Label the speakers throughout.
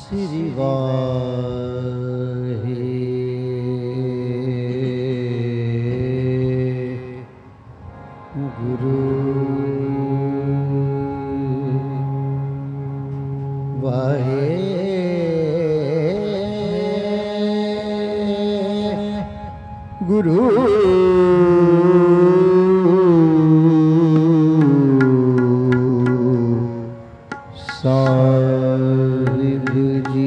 Speaker 1: श्री वाहे गुरु वाहे गुरु साहिब जी।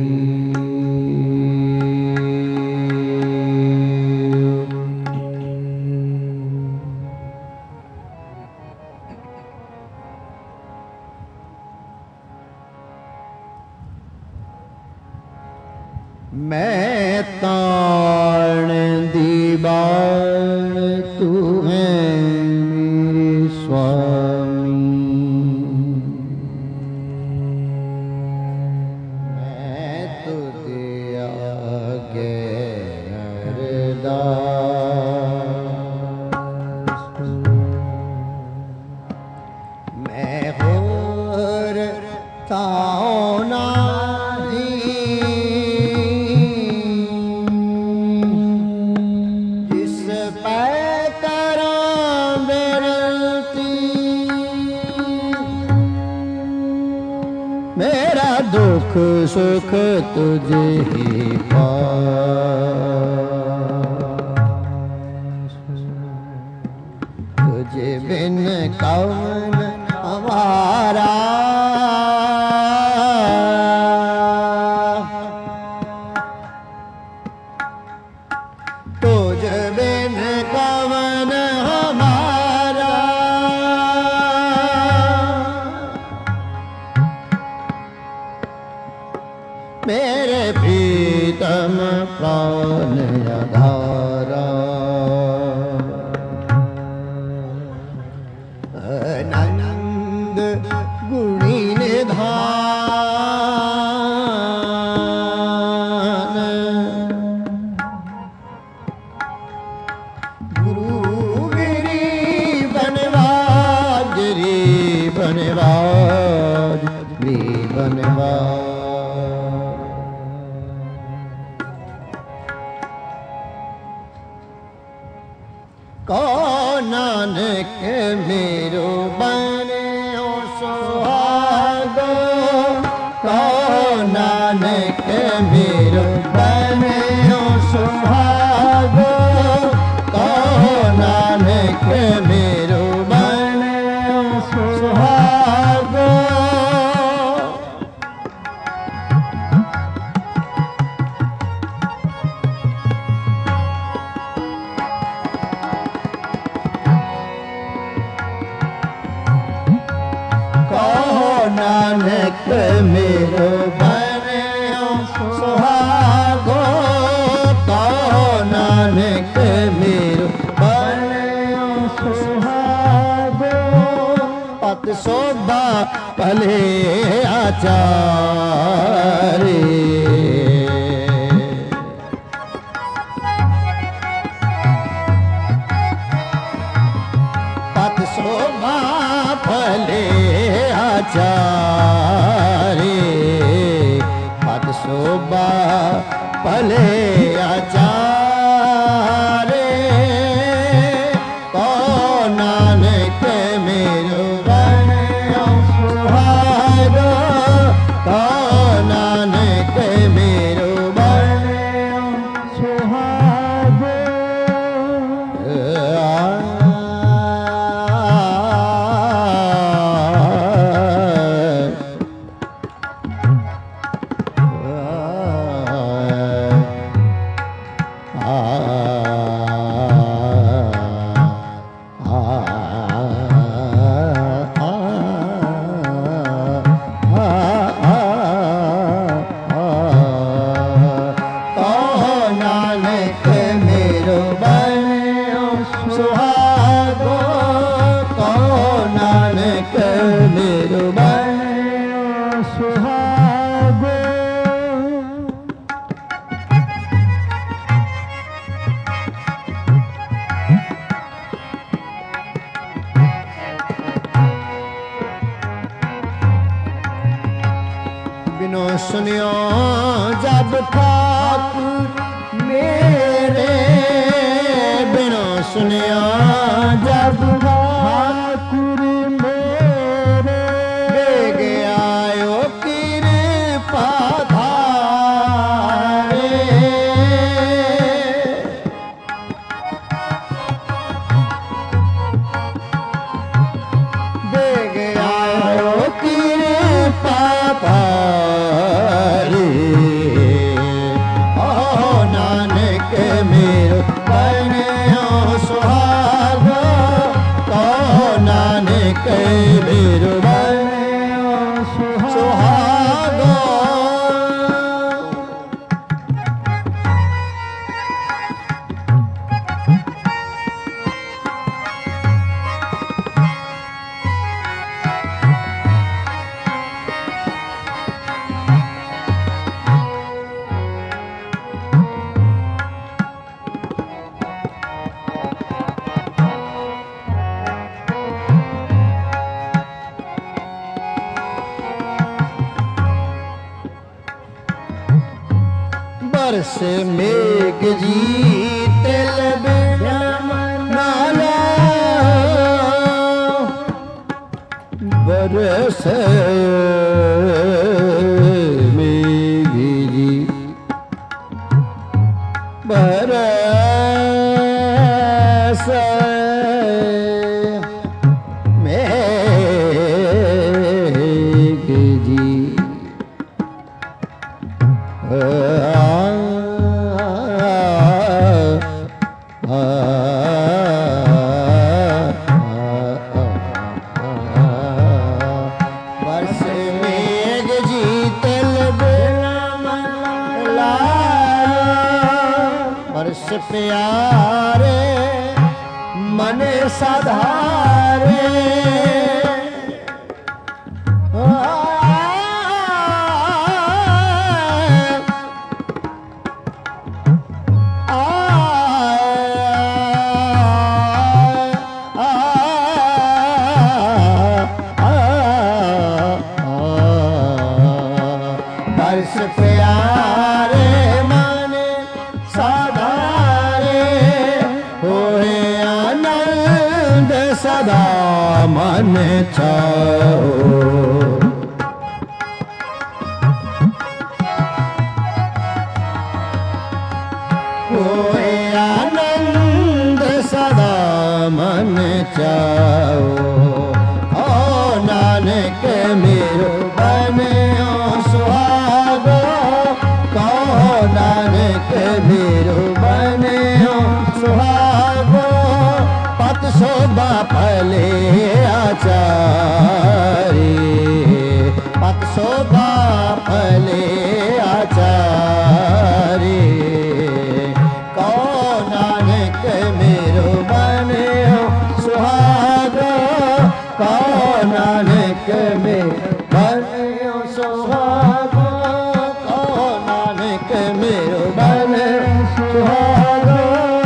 Speaker 1: मैं ताण दी बाण तू है मेरे स्वामी, मैं तुझे आगे अरदास, मैं होर ताओ नाही मेरा दुख सुख तुझे ही पास, तुझे बिन कौन हमारा, तुझे बिन कौन हमारा, मेरे प्रीतम प्राण आधारा, आनंद गुणी निधान, गुरु गिरी बनवाज रे बनवाज रे बनवाज। कौन नानक मेरो बने सुहागो, कौन नानक मेरो बने सुहागो, कौन नानक मेरो बने सुहागो, नानक मेरो बने सुहागो, तो नानक मेरो बने सुहागो, पत शोभा भले आचारे, पत शोभा भले आचारे, पद शोभा भले आचारे, कौन नानक मेरो बने सुहागो, कौन नानक मेरो बने सुहागो, सुनियो जब ठाकुर मेरे, बिनो सुनियो जब ठाकुर मेरे, बेग आयो कृपा धारे। बेग आयो कृपा धारे। ओ नानक मेरो बनियो सुहागा, तो नानक मेरो बनियो सुहागा। बरस मेघ जी तिल बिना नाला, बरस मेघ जी बरस मेघ जी। बरस मेघ जी तिल बिना मला, बरस प्यारे मन साधारे। बरस प्यारे मन साधारे, होए आनंद सदा मन छाओ। होए आनंद सदा मन चाओ। ओ नानक मेरो बनियो सुहागा, कहो नानक मेरो बनियो सुहागा। पत शोभा फले आचारी, पत शोभा फले आचारी। कहो नानक मेरो बनियो सुहागा, कहो नानक मेरो बनियो सुहागा, कहो नानक मेरो बनियो सुहागा।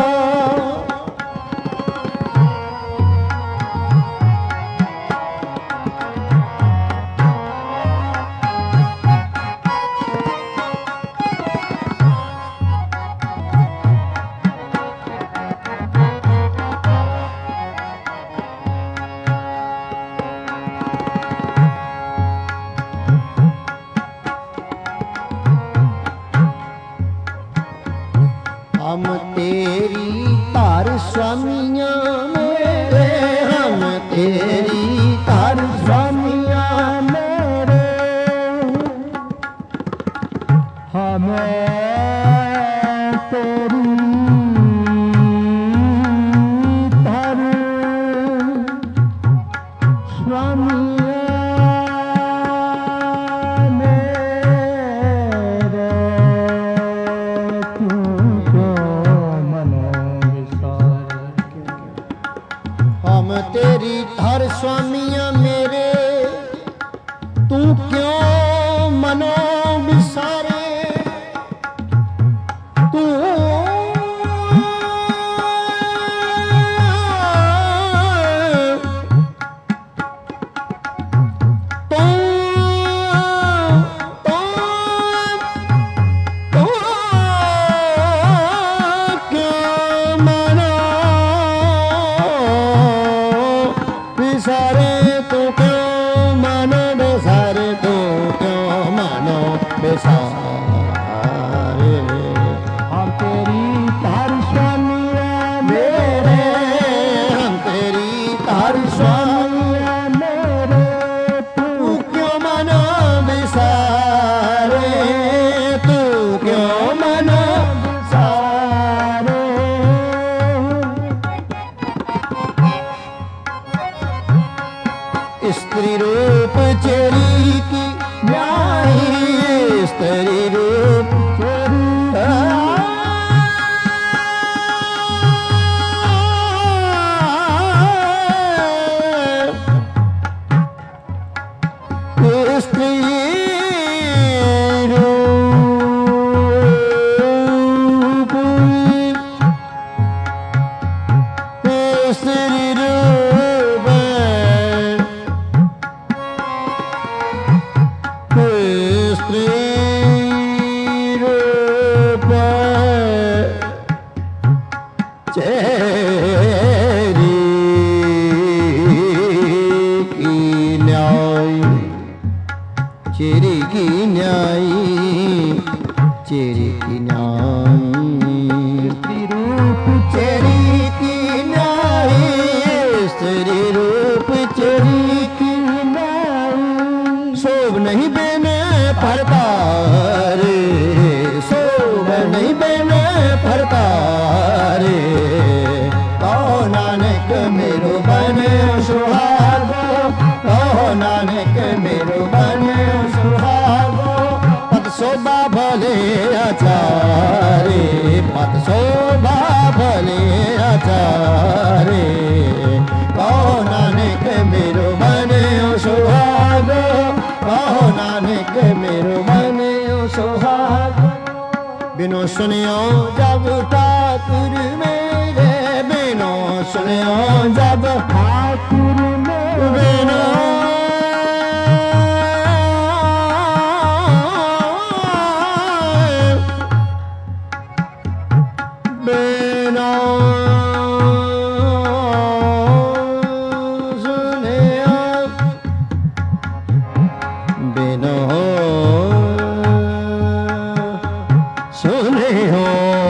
Speaker 1: हम तेरी तार स्वामिया मेरे, हम तेरी तार स्वामिया मेरे। हमें तेरी तार स्वामिया मेरे। हम तेरी हर स्वामिया मेरे, तू क्यों मनो विसारे। बिसारे। हम तेरी तार स्वामी मेरे, हम तेरी तार स्वामी मेरे, तू क्यों मन बिसारे, तू क्यों मन बिसारे। स्त्री रूप चेरी की न्याई, स्त्री रूप चेरी स्त्री रूप, स्त्री रूप, स्त्री रूप चेरी की न्याय, चेरी की न्याय, चेरी की न्याय, स्त्री रूप चेरी की न्याय, स्त्री रूप चेरी की न्याय। शोभ नहीं बेने परतारे, शोभ नहीं बेने परतारे। कहो नानक मेरो बने सुहागो, कहो नानक मेरो बने सुहागो। पद शोभा भले आचारे, पद शोभा भले आचारे। कहो नानक मेरो बने सुहागो, कहो नानक मेरो बने सुहागो। बिनो सुनियो जब ठाकुर मेरे, बिनो सुनियो जब ठाकुर मेरे, बिनो बिनो सुनियो, बिनो सुनियो,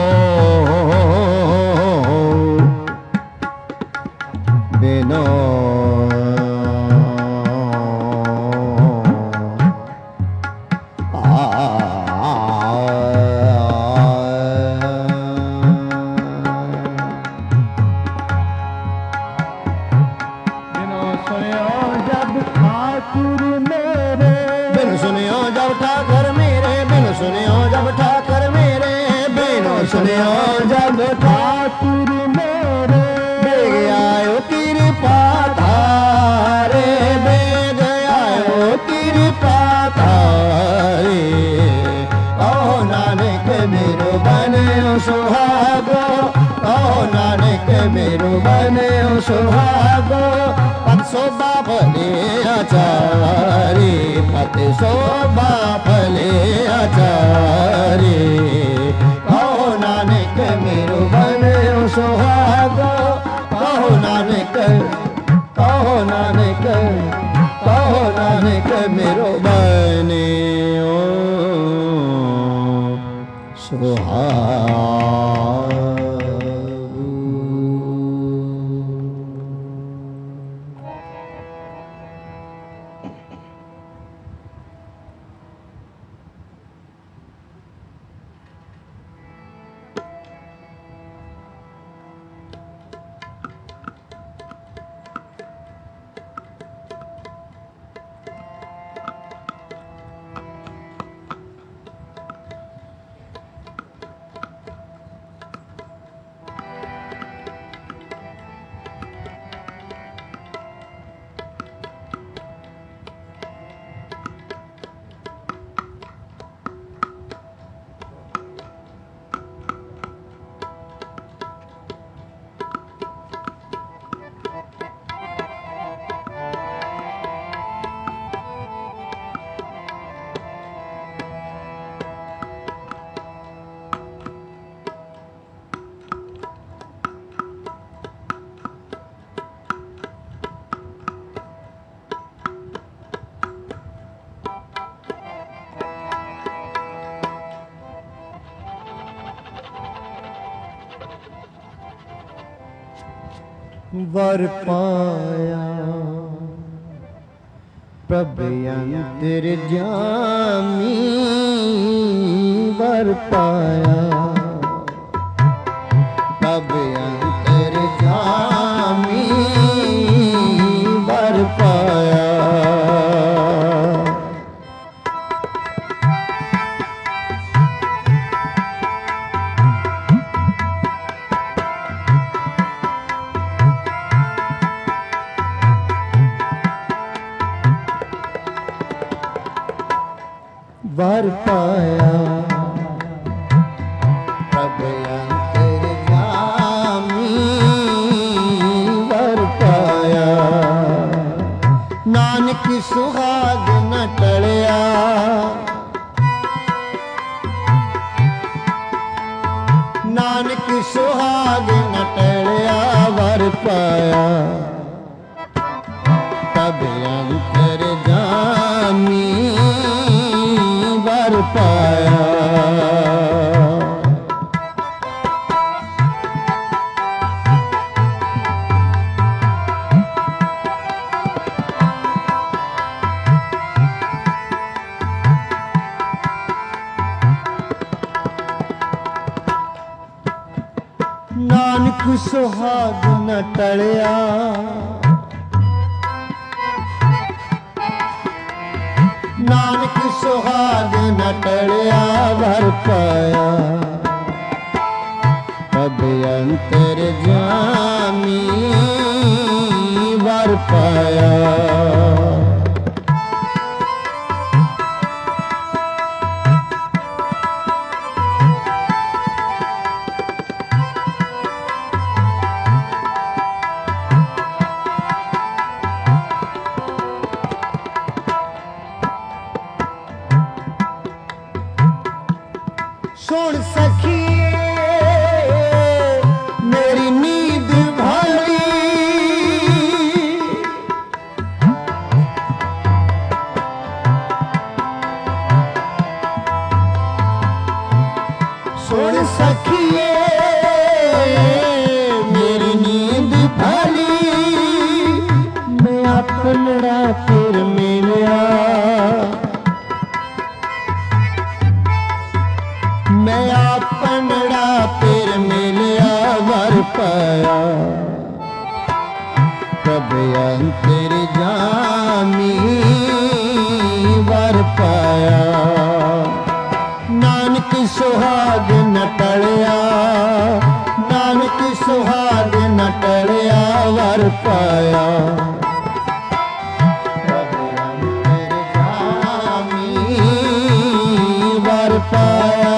Speaker 1: बिनो ठाकुर मेरे, बिन सुनियो जब ठाकुर मेरे, बिन सुनियो जब ठाकुर मेरे, बिन सुनियो जब ठाकुर मेरे। बेग आयो कृपा थारे, बेग आयो कृपा थारे। कहो नानक मेरो बने सुहागो, कहो नानक मेरो बने सुहागो। पद शोभा भले आचारे, पद शोभा भले आचारे। कहो नानक मेरो बने सुहागो, कहो नानक, कहो नानक, कहो नानक मेरो बने सुहागो। वर पाया प्रभ अंतर्यामी वर पाया प्रभ अंतर्यामी वर पाया वर पाया प्रभ अंतर्यामी वर पाया नानक सुहाग न टलिया नानक सुहाग न टलिया वर पाया प्रभ अंतर्यामी वर पाया नानक सुहाग न टलिया नानक सुहाग न टलिया वर पाया प्रभ अंतर्यामी वर पाया सुन सखिए मेरी नींद भारी सुन सखिए मेरी नींद भारी मैं अपना फिर मिलिया मैं अपना फिर मिलिया वर पाया प्रभ अंतर्यामी वर पाया नानक सुहाग न टलिया नानक सुहाग न टलिया वर पाया प्रभ अंतर्यामी वर पाया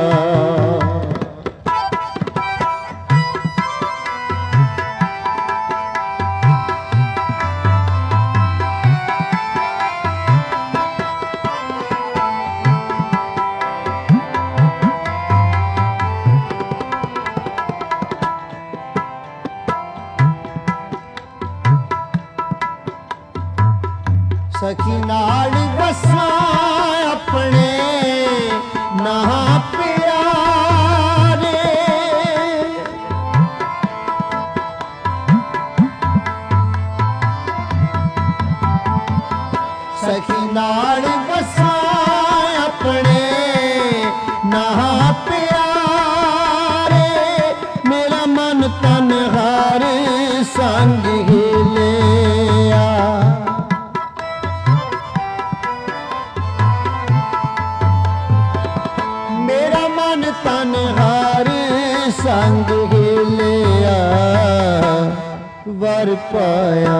Speaker 1: सखी नाल बसा अपने नहा प्यारे सखी नाल बसा अपने नहा प्यारे मेरा मन तन हर संग ही लिया तन हर संग ही लिया वर पाया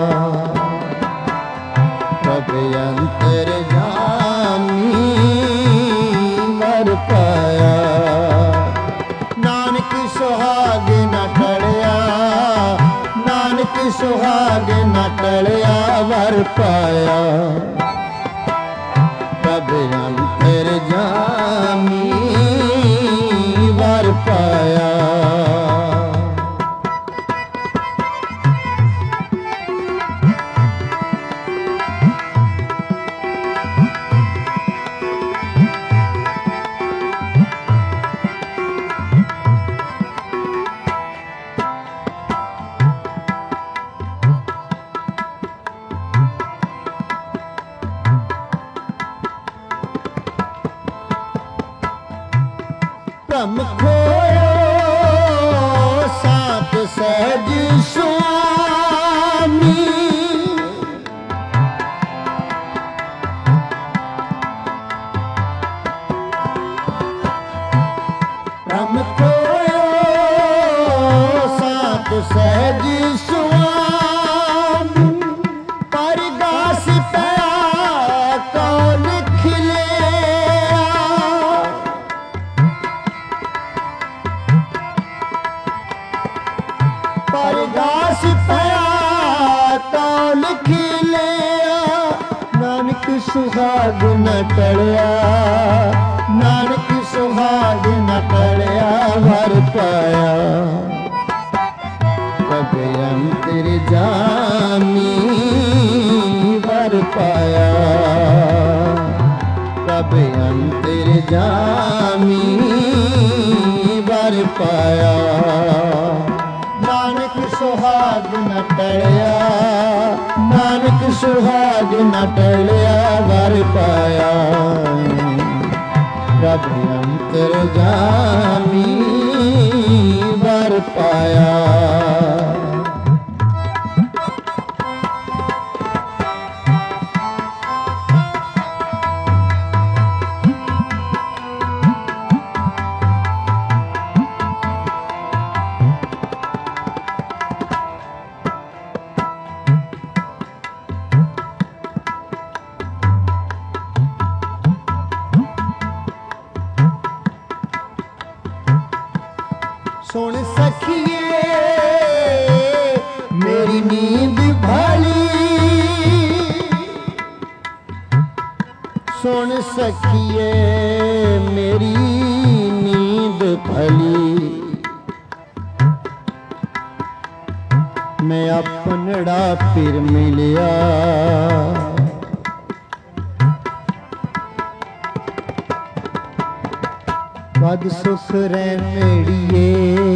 Speaker 1: प्रभ अंतर्यामी वर पाया नानक सुहाग न टलिया नानक सुहाग न टलिया वर पाया प्रभ अंतर्यामी वर पाया भ्रम खोयो सात सहज स्वामी। भ्रम खोयो सात सहज स्वामी। परगास पया कौन खिलिया। परगास पया कौन खिलिया। नानक सुहाग न टलिया। नानक सुहाग न टलिया वर पाया। कब अंतर जामी वर पाया। कब अंतर जामी वर पाया। नानक सुहाग न टलिया। नानक सुहाग न टलिया वर पाया। कब अंतर जामी वर पाया। सुन सखिए मेरी नींद भली। सुन सखिए मेरी नींद भली। मैं अपनड़ा फिर मिलिया। बद सुख रैणिए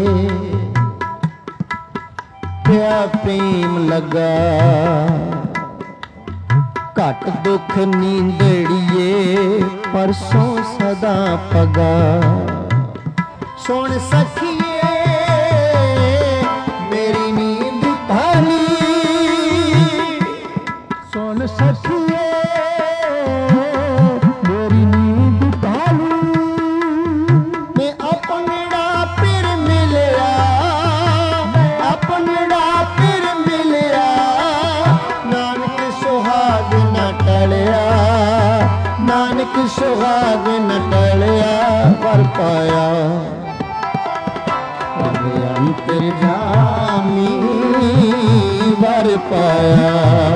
Speaker 1: क्या प्रेम लगा। घट दुख नींदड़िए परसों सदा पगा। सुन सखिए मेरी नींद भली। सुन सखिए मेरी नींद भली। मैं अपनड़ा फिर मिलिया। अपनड़ा फिर मिलिया। नानक सुहाग न टलिया। नानक सुहाग न टलिया वर पाया। कब अंतर जामी वर पाया।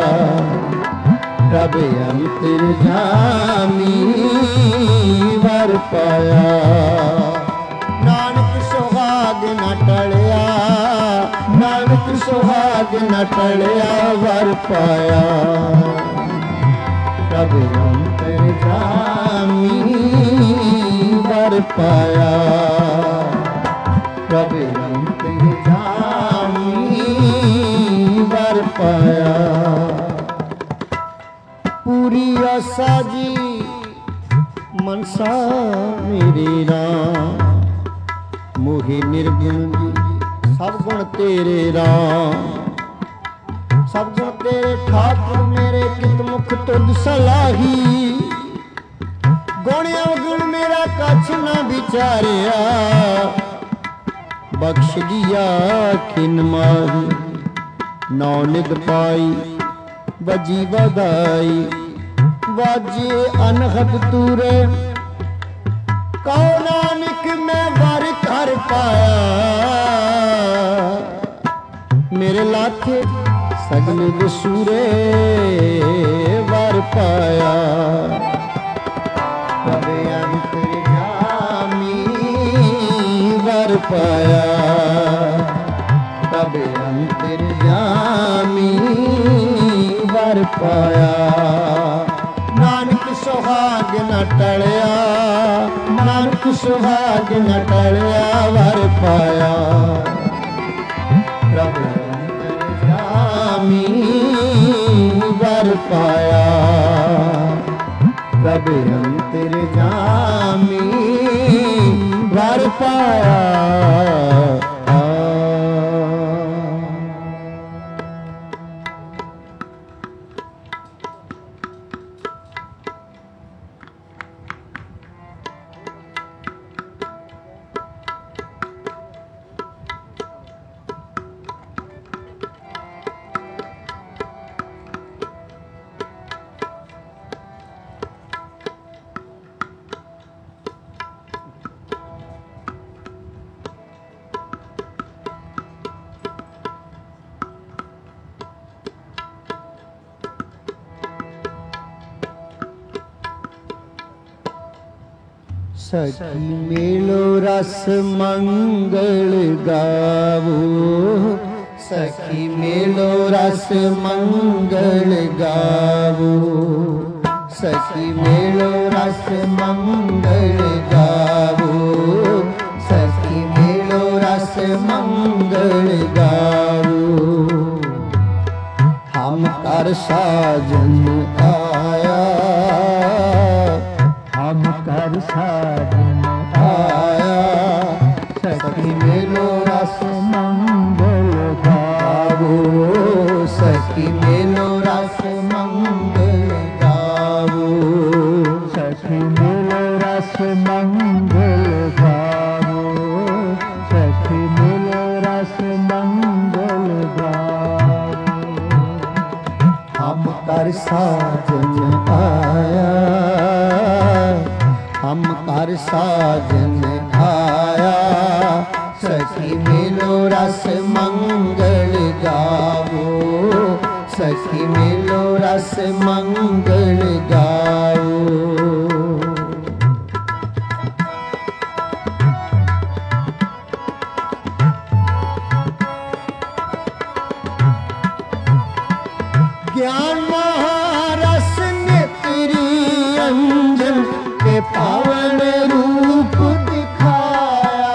Speaker 1: कब अंतर जामी वर पाया। नानक सुहाग न टलिया। नानक सुहाग न टलिया वर पाया। कब अंतर जामी वर पाया। कब अंतर जामी वर पाया। पूरी आशा जी मनसा मेरी राम। मोहि निर्गुण जी सब गुण तेरे राम। सब गुण तेरे ठाकुर मेरे कित मुख तुद सलाही। गुण अवगुण मेरा कछ न विचारिया। बख्श दिया खिन माही। नौ निद पाई बजी बधाई। वाजे अनहद तूरे कहो नानक मैं वर कर पाया। मेरे लाथे सगल दसूरे वर पाया। कब अंतर जामी वर पाया। कब अंतर जामी वर पाया। नानक सुहाग न टलिया। नानक सुहाग न टलिया वर पाया। कब अंतर जामी वर पाया। कब अंतर जामी वर पाया। सखी मेलो रस मंगल गावो, सखी मेलो रस मंगल गावो, सखी मेलो रस मंगल गावो, सखी मेलो रस मंगल गावो। हम कर साजन आया, हम कर साजन आया, सखी मेलो रस मंगल गावो, सखी मेलो रस मंगल गावो, सखी मेलो रस मंगल गावो, सखी मेलो रस मंगल गावो। हम कर साजन आया, हम कर साजन आया, सखी मेलो रस मंगल गावो, सखी मेलो रस मंगल गावो। ज्ञान महारस नेत्री अंजन के पावन रूप दिखाया,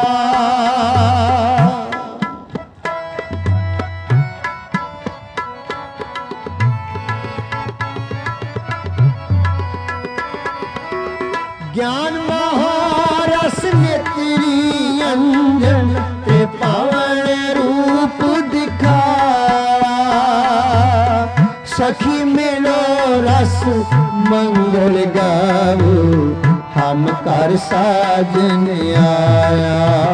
Speaker 1: ज्ञान महारस नेत्री अंजन के पावन रूप दिखाया, सखी मेलो रस मंगल गावो, हम कर साजन आया,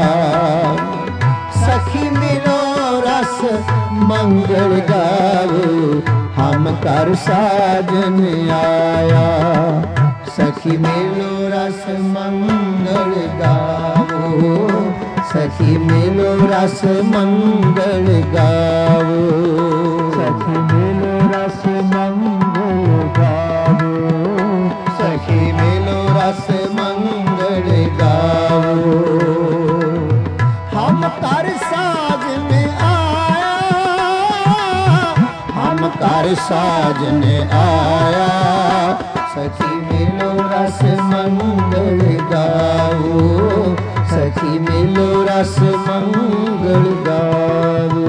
Speaker 1: सखी मेलो रस मंगल गावो, हम कर साजन आया, सखी मेलो रस मंगल गावो, सखी मेलो रस मंगल गावो, सखी मेलो रस मंगल गावो, सखी मेलो रस मंगल गावो। हम कर साजन आया, हम कर साजन आया, सखी मेलो रस मंगल गावो, सखी मेलो रस मंगल गावो।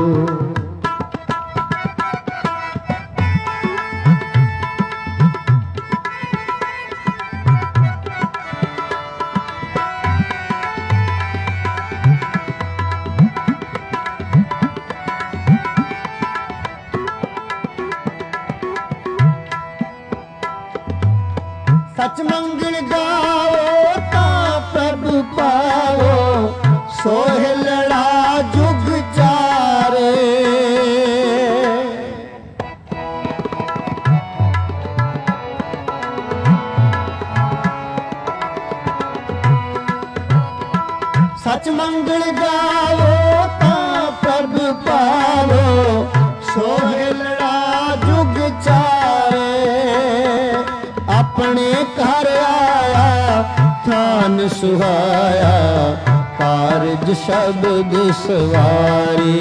Speaker 1: सच मंगल गाओ ता प्रभु पाओ, सोहे लड़ा जुग चारे, सच मंगल गाओ ता प्रभु पाओ, सोहे लड़ा जुग चारे, अपने घर आया थान सुहाया, कारज शब्द सवारी,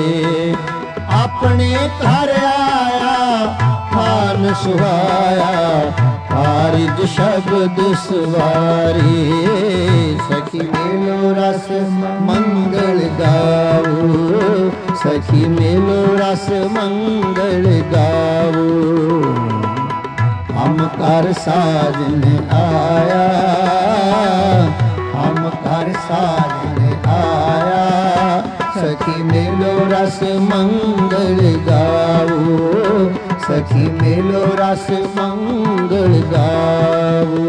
Speaker 1: अपने घर आया थान सुहाया, कारज शब्द सवारी, सखी मेलो रस मंगल गावो, सखी मेलो रस मंगल गावो। हम कर साजन आया, हम कर साजन रस मंगल गाओ, सखी मिलो रस मंगल गाओ।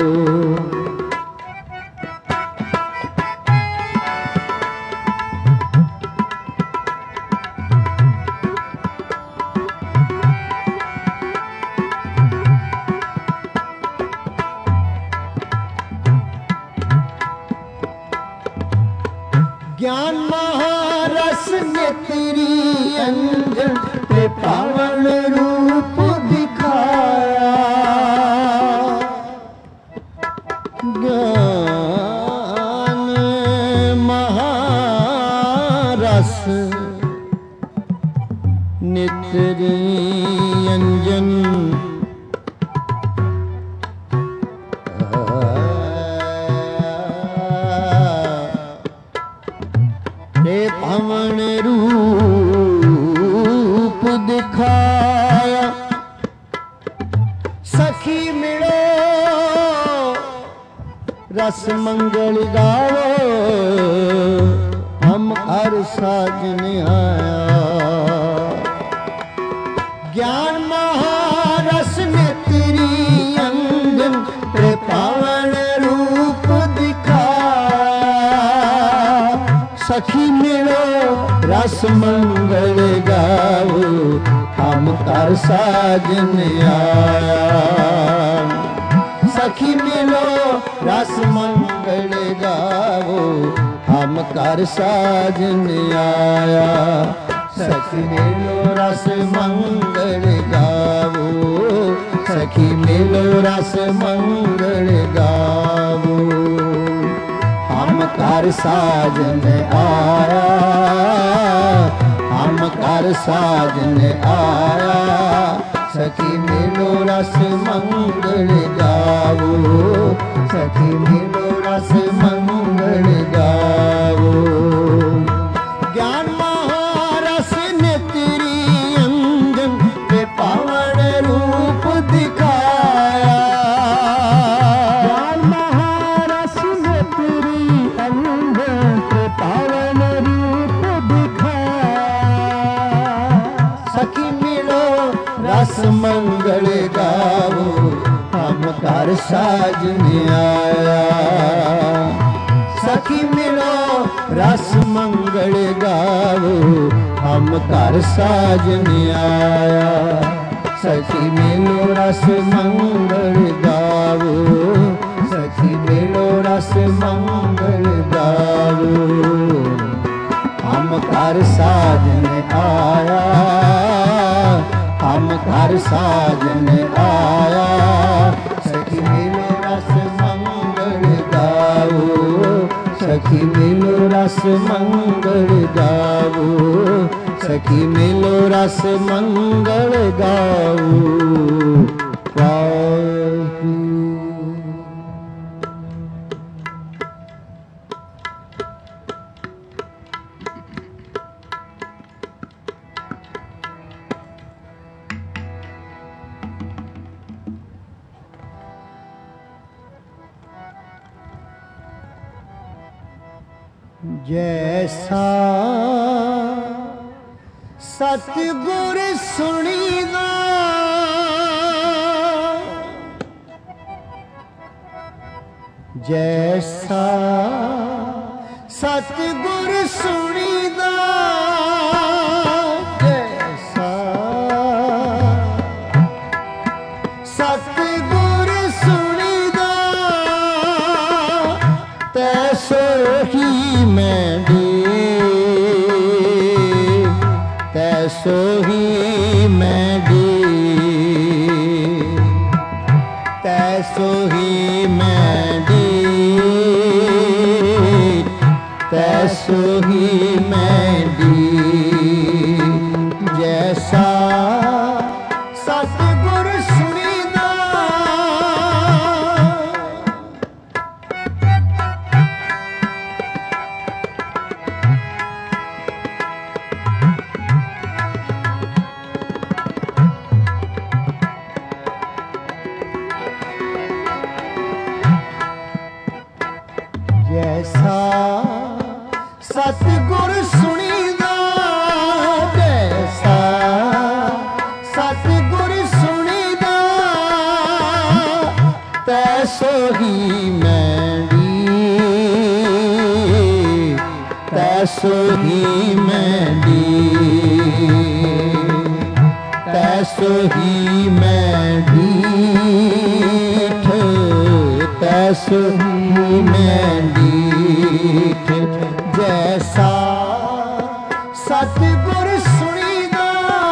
Speaker 1: ज्ञान महारस नेत्री अंजन ते पावन रूप दिखाया, ज्ञान महारस नेत्री अंजन पावन रूप दिखाया। सखी मिलो रस मंगल गाओ, हम हर साजन आया। ज्ञान महारस नेत्री अंजन ते पावन रूप सखी मिलो रस मंगल गाओ, हम कर साजन आया। सखी मिलो रस मंगल गाओ, हम कर साजन आया। सखी मिलो रस मंगल गाओ, सखी मिलो रस मंगल गाओ, हम कर साजन आया, हम कर साजन आया। सखी मिलो रस मंगल गाओ, सखी मिलो रस मंगल गाओ। ज्ञान महारस नेत्री अंजन ते पावन रूप दिखाया। पावन रूप दिखाया। सखी मिलो रस मंगल गाओ, हम कर साजन आया। सखी मिलो रस मंगल गाओ, हम कर साजन आया। सखी मिलो रस मंगल गाओ, सखी मिलो रस मंगल गाओ, हम कर साजन आया, हम कर साजन आया। सखी मिलो रस मंगल गाओ, सखी मिलो रस मंगल गाओ, सखी मिलो रस मंगल गाओ। जैसा सतगुर सुनीदा, जैसा सतगुर सुनीदा, जैसा सतगुर सुनीदा, तैसो ही मैं दे, तैसो ही मैं दे, तैसो ही मैं दे, तैसो ही मैं दी। जैसा सतगुर सुनीदा, जैसा सतगुर सुनीदा, सोही मैंडी तैसो ही मैंडी तैसो ही मैंडी तैसो ही मैंडी जैसा सतगुर सुनीदा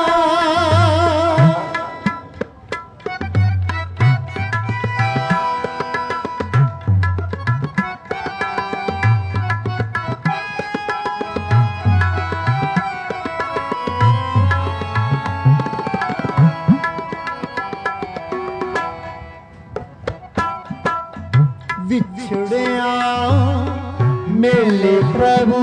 Speaker 1: बिछड़िया मेले प्रभु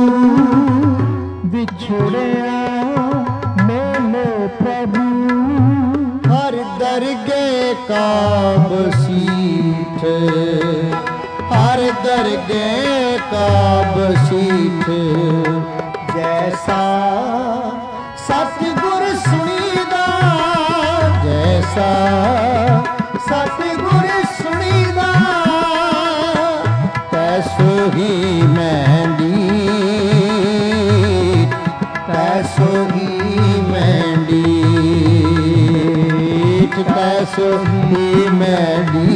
Speaker 1: बिछड़िया मेले प्रभु हर दरगे का बसीठ हर दरगे का बसीठ जैसा सतगुर सुनीदा जैसा सतगुर सुनीदा तैसो ही मैंडी तैसो ही मैंडी तैसो ही मैंडी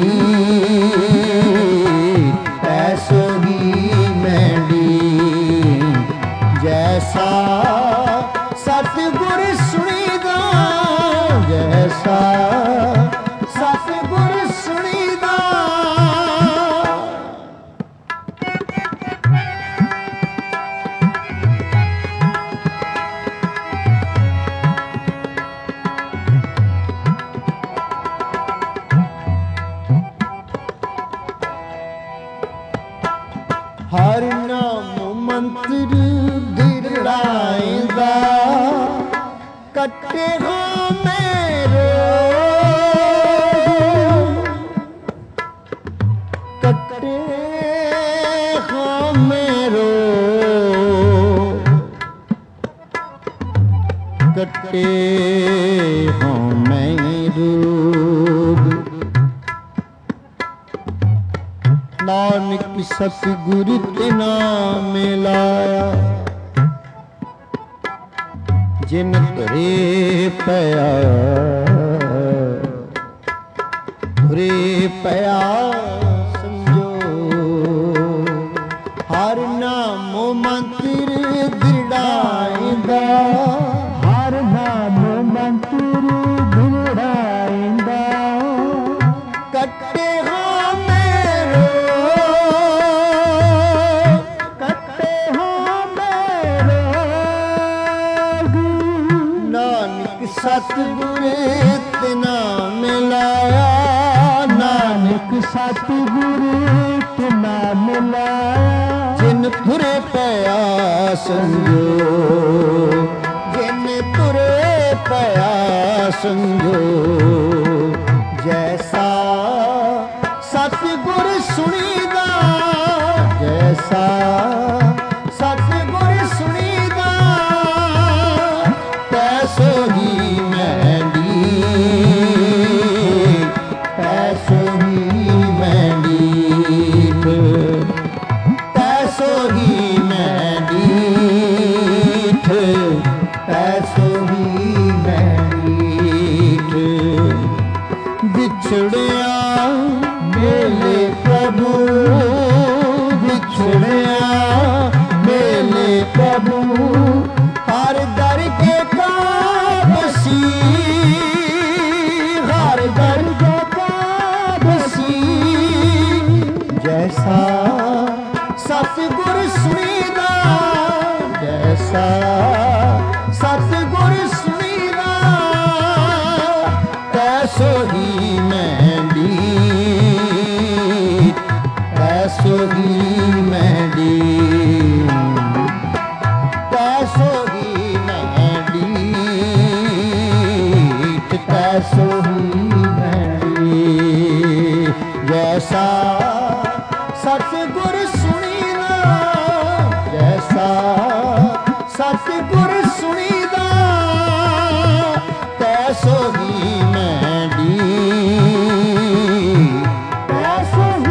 Speaker 1: तैसो ही मैंडी जैसा सतगुर सुनीदा जैसा सतगुर सुनीदा हर नाम मंत्र गिरड़ाएगा कट्टे हो मेरो कट्टे हो मेरो कट्टे हो मेरो नानक सतगुरु तिना मिलाया जिन तुरे पया समझो हर नाम मंत्र दृढ़ाइंदा हर नाम मंत्र दृढ़ाइंदा कट्टे हो मेरो कट्टे हो मेरो नानक सतगुर तिना मिलाया नानक सतगुर तिना मिलाया जिन तुरे पया संजो जिन तुरे पया संजो जैसा सतगुर सुनीदा जैसा सतगुर सुनीदा तैसो ही मैंडी तैसो ही मैंडी तैसो ही मैंडी तैसो ही मैंडी बिछड़िया मेले प्रभु बिछड़िया मेले प्रभु हर दरगे का बसी हर दरगे का बसी जैसा सतगुर सुनीदा जैसा सतगुर सुनीदा तैसो ही मैंडी तैसो ही मैंडी तैसो ही मैंडी तैसो ही मैंडी जैसा सतगुर सुनीदा जैसा सतगुर सुनीदा तैसो ही मैंडी तैसो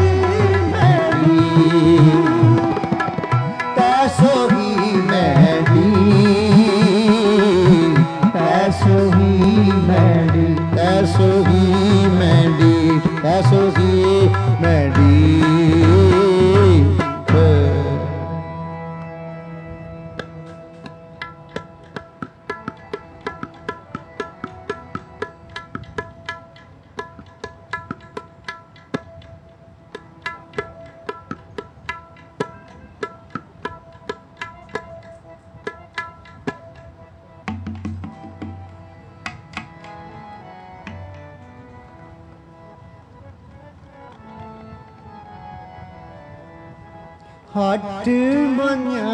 Speaker 1: हट मना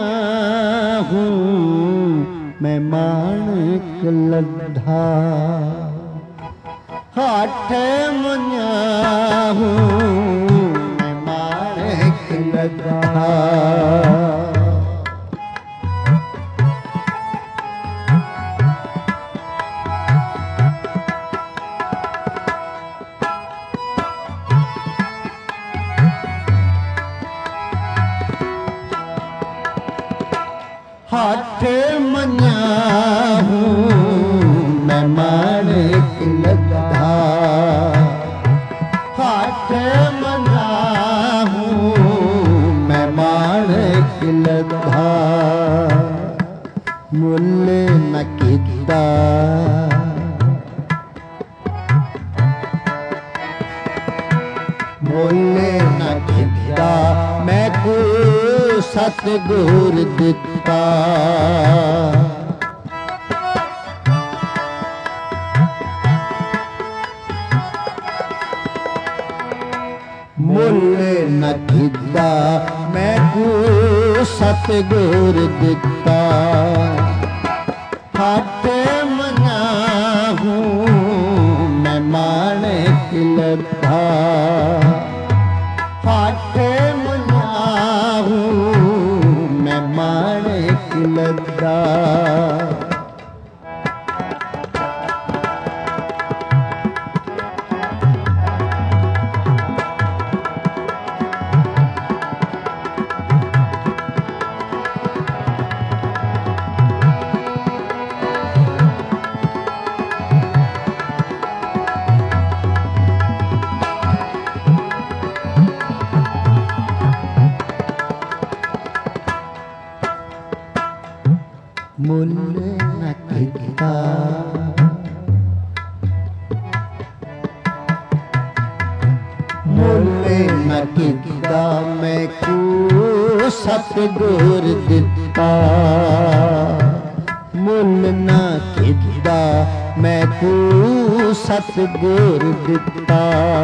Speaker 1: हूँ मैं माणक लद्धा, हट मना हूँ मैं माणक लद्धा। हठ मना हूँ मैं माणक लद्धा, हठ मना हूँ मैं माणक लद्धा। मुल न किदा मुल न किदा मैं को सतगुर दिता। मुल न किदा मैं को सतगुर दिता। हठ मना हूँ मैं माणक लद्धा, हठ मना हूँ मैं माणक लद्धा। मुल न किदा मुल न किदा मैं को सतगुर दिता। मुल न किदा मैं को सतगुर दिता।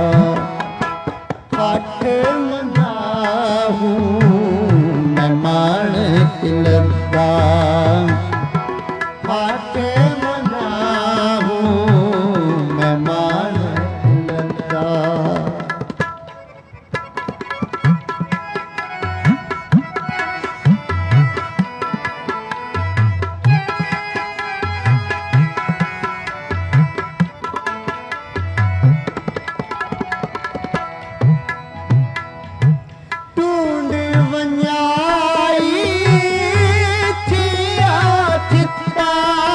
Speaker 1: हठ मना हूँ मैं माणक लद्धा, हठ मना हूँ मैं माणक लद्धा। ढूंढ वन्याई थिया चित्ता,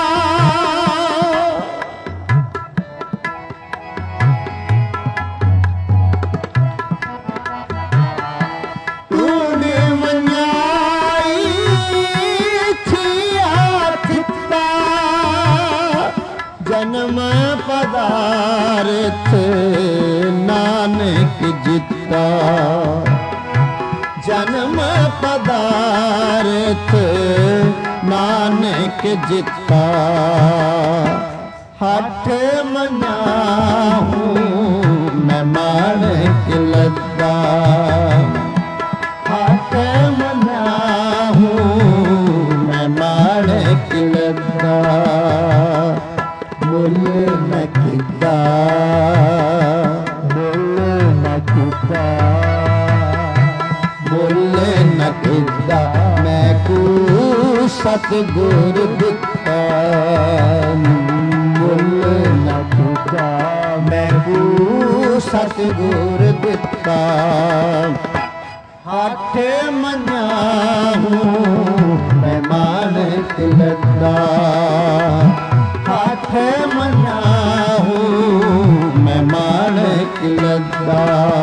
Speaker 1: ढूंढ वन्याई थिया चित्ता। जन्म पदार्थ नानक जिता, जन्म पदार्थ नानक जिता। हठ मना हूँ मैं माणक लद्धा, हठ मना हूँ मैं माणक लद्धा। मुल न किदा मुल न किदा मुल न किदा मैं को सतगुर दिता। मुल न किदा मैं को सतगुर दिता। हठ मना हूँ मैं माणक लद्धा, हठ मना हूँ मैं माणक लद्धा।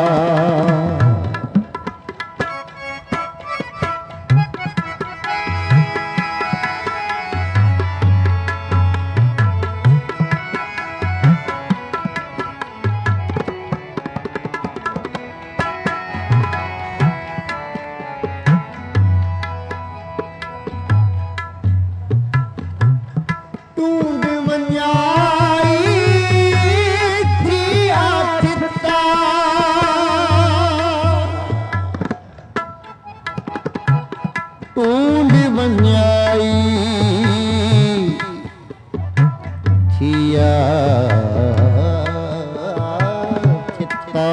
Speaker 1: ढूंढ वन्याई थिया चित्ता, बंजाई थिया चित्ता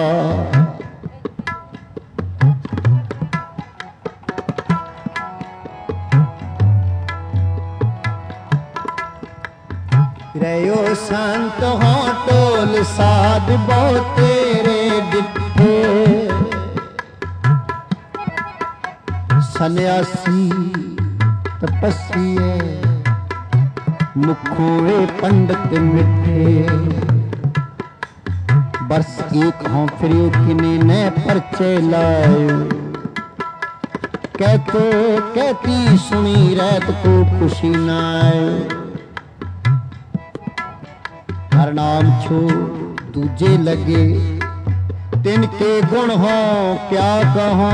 Speaker 1: रयो संत हो टोल साध बहु तेरे डिठे सन्यासी तपस्विए मुखोए पंडित मिठे बरस एक हों फिर किने ने परचे लाए कहते कहती सुनी रहत को खुशी नाए हर नाम छो दूजे लगे तिनके गुण हो क्या कहो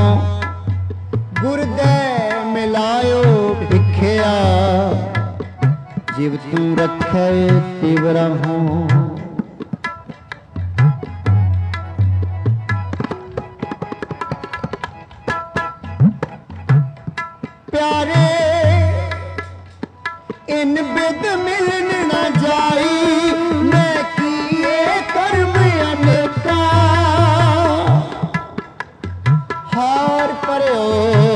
Speaker 1: गुरदे मिलायो भिखिया जीव तू रखे तिवरा हो प्यारे इन बिद मिलन न जाई मैं किए कर्म अनेका हार पर्यो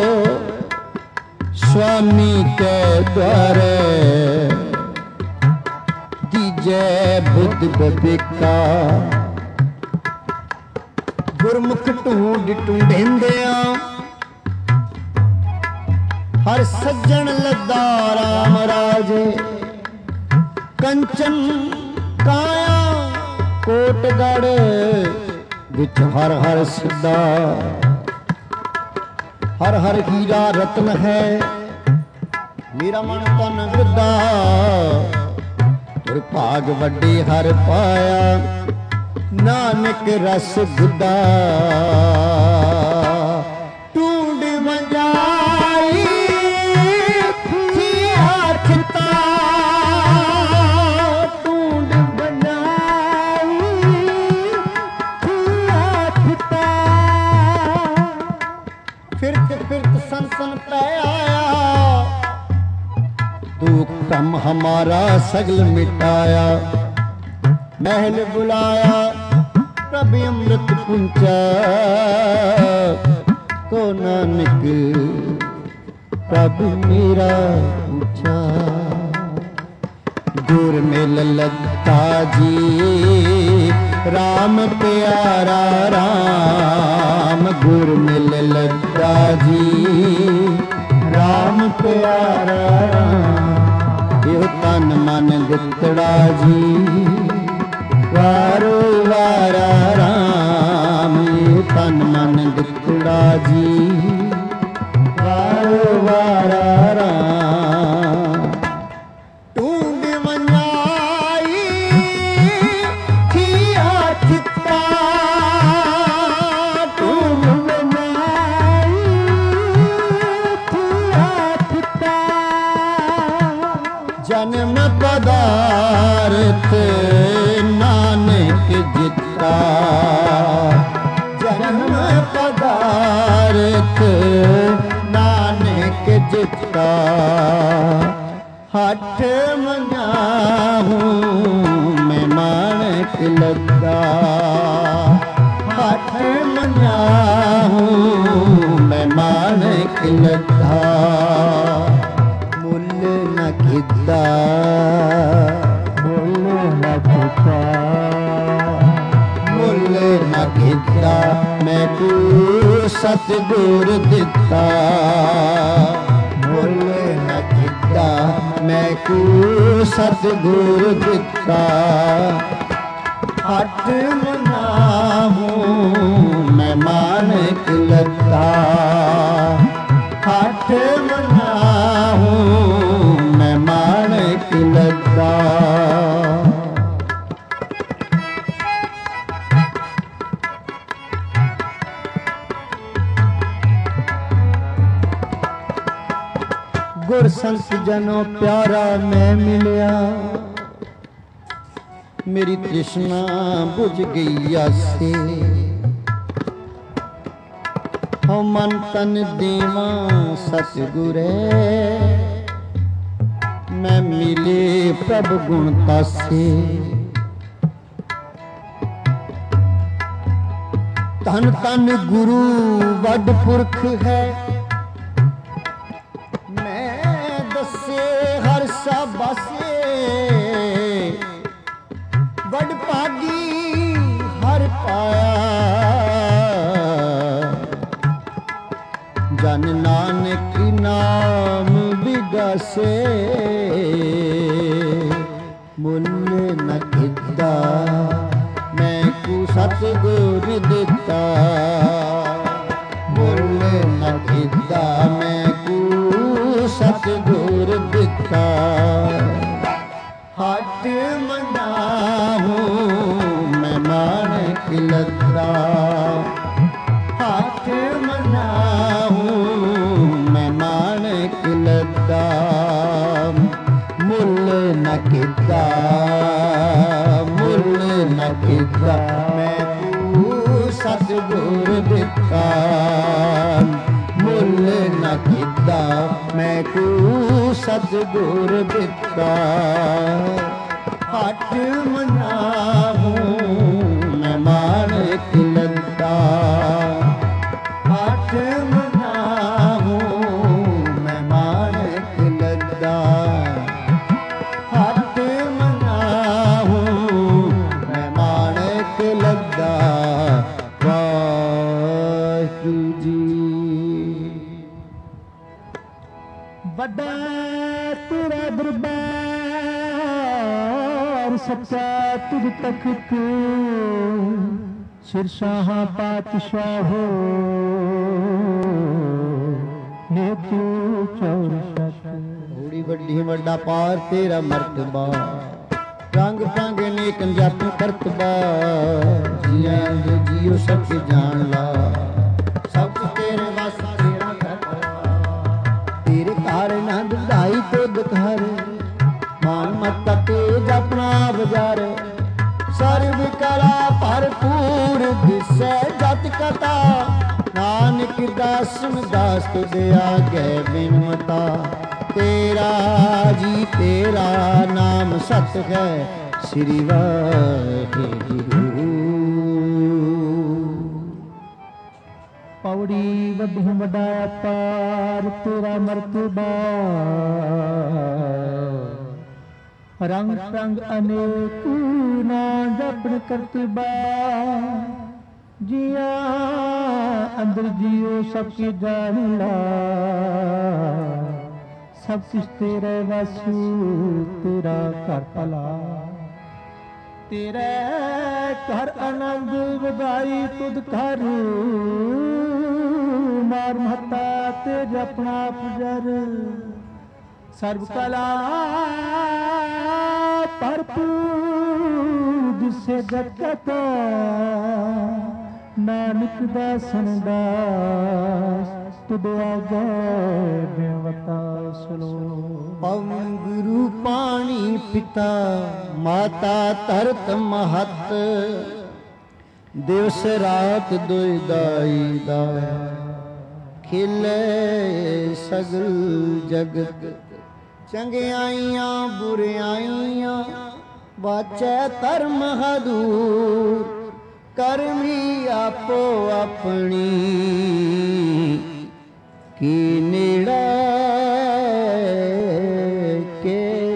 Speaker 1: स्वामी के द्वारे दीजे बुद्ध बबिका गुरमुख ढूंढ ढूंढेंदिया हर सज्जन लद्दा राम राजे कंचन काया कोटगढ़ विच हर हर सिद्धा हर हर हीरा रत्न है मेरा मन तन वृद्धा और भाग वड्डे हर पाया नानक रस गुदा टूंड मंजाई टूंड बनाई फिरत फिरत सन सन पे आया दुख कम हमारा सगल मिटाया महल बुलाया प्रभु अमृत पुंचा तो नानक प्रभु मेरा पूछा गुर मिल लता जी राम प्यारा राम गुर मिल लता जी राम प्यारा यो तन मन दितड़ा जी वारो वारा राम ये तन मन दितड़ा जी वारो वारा राम टूंड मंजाई थिया चित्ता टूंड मंजाई थिया चित्ता जन्म पदार्थ नानक जिता जन्म पदार्थ नानक जिता हठ मंगाहूँ मैं मानक लद्दा हठ मंगाहूँ मैं मानक लद्दा मुल न खिद्दा मुल न खिद्दा मुल न खिद्दा मैं को सतगुर दिता मुल न खिद्दा मैं को सतगुर दिता हट मनाहूँ मैं मानक लद्दा हट मनाहूँ मैं मानक लद्दा गुर संत जनों प्यारा मैं मिलिया मेरी तृष्णा बुझ गई आसे ਹਉ ਮਨ ਤਨ ਦੇਵਾਂ ਸਤਿਗੁਰੇ ਮੈਂ ਮਿਲੇ ਪ੍ਰਭ ਗੁਣ ਤਾਸੇ ਧਨ ਧਨ ਗੁਰੂ ਵੱਡ ਪੁਰਖ ਹੈ ਮੈਂ ਦੱਸੇ ਹਰ ਸਾਬਾਸੇ ਵੱਡ ਭਾਗੀ ਹਰ ਪਾਇਆ ਜਨ ਨਾਨਕ ਨਾਮ ਵਿਗਾਸੇ ਮੁੱਲ ਨ ਕਿੱਤਾ ਮੈਂ ਕੋ ਸਤਿਗੁਰ ਦਿੱਤਾ ਮੁੱਲ ਨ ਕਿੱਤਾ ਮੈਂ ਕੋ ਸਤਿਗੁਰ ਦਿੱਤਾ ਹੱਟ ਮਨਾਹੂ ਮੈਂ ਮਾਣਕ ਲੱਦਾ ਹੱਥ ਮਨਾਹੂ ਮੈਂ ਮਾਣਕ ਲੱਦਾ ਮੁੱਲ ਨ ਕੀਤਾ ਮੁੱਲ ਨ ਕੀਤਾ ਮੈਂ ਕੋ ਸਤਿਗੁਰ ਦਿੱਤਾ ਮੁੱਲ ਨ ਕੀਤਾ ਮੈਂ ਕੋ ਸਤਿਗੁਰ ਦਿੱਤਾ ਹੱਥ ਮਨਾਹੂ ਮੈਂ ਮਾਣਕ ਲੱਦਾ ਹੱਥ ਮਨਾਹੂ ਮੈਂ ਮਾਣਕ ਲੱਦਾ ਹੱਥ ਮਨਾਹੂ ਮੈਂ ਮਾਣਕ ਲੱਦਾ ਵਾਹਿਗੁਰੂ ਜੀ ਵੱਡਾ ਤੇਰਾ ਦਰਬਾਰ ਸੱਚਾ ਤੁਝ ਤਖਤ ਸਿਰਸ਼ਾਹਾਂ ਪਾਤਸ਼ਾਹੋ ਨੇ ਤੂੰ ਚੌਰਸ਼ਤ ਬੜੀ ਵੱਡੀ ਵੱਡਾ ਪਾਰ ਤੇਰਾ ਮਰਤਬਾ ਰੰਗ ਪੰਗ ਨੇਕ ਜਪ ਕਰਤਬਾ ਜੀਆਂ ਦੇ ਜੀਓ ਸਭ ਕੇ ਜਾਣ ਲਾ ਸਭ ਤੇਰੇ ਵਸ ਤੇਰਾ ਕਰਤਾ ਤੇਰੇ ਘਰ ਨੰਦ ਢਾਈ ਤੇ ਦੁਖਰ ਮਾਨ ਮਤ ਤੇਜ ਆਪਣਾ ਬਜ਼ਾਰ ਸਰਬ ਕਲਾ ਭਰਪੂਰ ਦਿਸੈ ਜਤ ਕਥਾ ਨਾਨਕ ਦਾਸਨ ਦਾਸ ਤੁਧ ਆਗੇ ਬਿਨਮਤਾ ਤੇਰਾ ਜੀ ਤੇਰਾ ਨਾਮ ਸਤ ਹੈ ਸ੍ਰੀ ਵਾਹਿਗੁਰੂ ਪੌੜੀ ਵੱਡੀ ਵੱਡਾ ਪਾਰ ਤੇਰਾ ਮਰਤਬਾ ਰੰਗ ਰੰਗ ਅਨੇਕ ਨਾ ਜਪਨ ਕਰਤਬਾ ਜਿਆ ਅੰਦਰ ਜਿਉ ਸਭ ਕੀ ਜਾਣ ਲਾ ਸਭ ਕੁਛ ਤੇਰੇ ਵਾਸੂ ਤੇਰਾ ਘਰ ਭਲਾ ਤੇਰੇ ਘਰ ਆਨੰਦ ਵਧਾਈ ਤੁਧ ਘਰ ਮਾਰ ਮਹਤਾ ਤੇ ਜਪਣਾ ਪੁਜਰ ਸਰਬ ਕਲਾ ਭਰਪੂਰ ਦਿਸੇ ਜਗਤ ਨਾਨਕ ਦਾਸਨ ਦਾਸ ਤੁਧ ਆਗੇ ਬੇਵਤਾ ਸੁਣੋ ਪਵਨ ਗੁਰੂ ਪਾਣੀ ਪਿਤਾ ਮਾਤਾ ਧਰਤ ਮਹਤ ਦਿਵਸ ਰਾਤ ਦੁਇ ਦਾਈ ਦਾ ਖਿਲੇ ਸਗਲ ਜਗਤ ਚੰਗਿਆਈਆਂ ਬੁਰਿਆਈਆਂ ਵਾਚੈ ਧਰਮ ਹਦੂਰ ਕਰਮੀ ਆਪੋ ਆਪਣੀ ਕੀ ਨੇੜੇ ਕੇ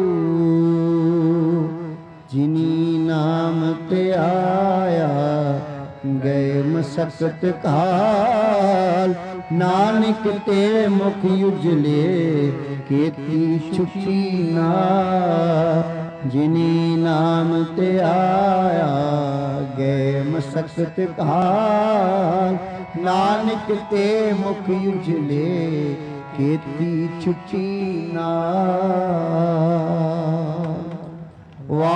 Speaker 1: ਦੂਰ ਜਿਨੀ ਨਾਮ ਤੇ ਆਇਆ ਗਏ ਮਸਕਤ ਕਾਲ ਨਾਨਕ ਤੇ ਮੁਖ ਉਜਲੇ ਕੀਤੀ ਛੁੱਟੀ ਨਾ ਜਿਨੀ ਨਾਮ ਤੇ ਆਇਆ ਗਏ ਮਸਕਤ ਕਾਲ ਨਾਨਕ ਤੇ ਮੁਖ ਉਜਲੇ ਕੀਤੀ ਛੁੱਟੀ ਨਾ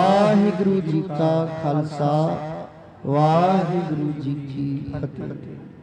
Speaker 1: ਵਾਹਿਗੁਰੂ ਜੀ ਕਾ ਖਾਲਸਾ ਵਾਹਿਗੁਰੂ ਜੀ ਕੀ ਫਤਿਹ।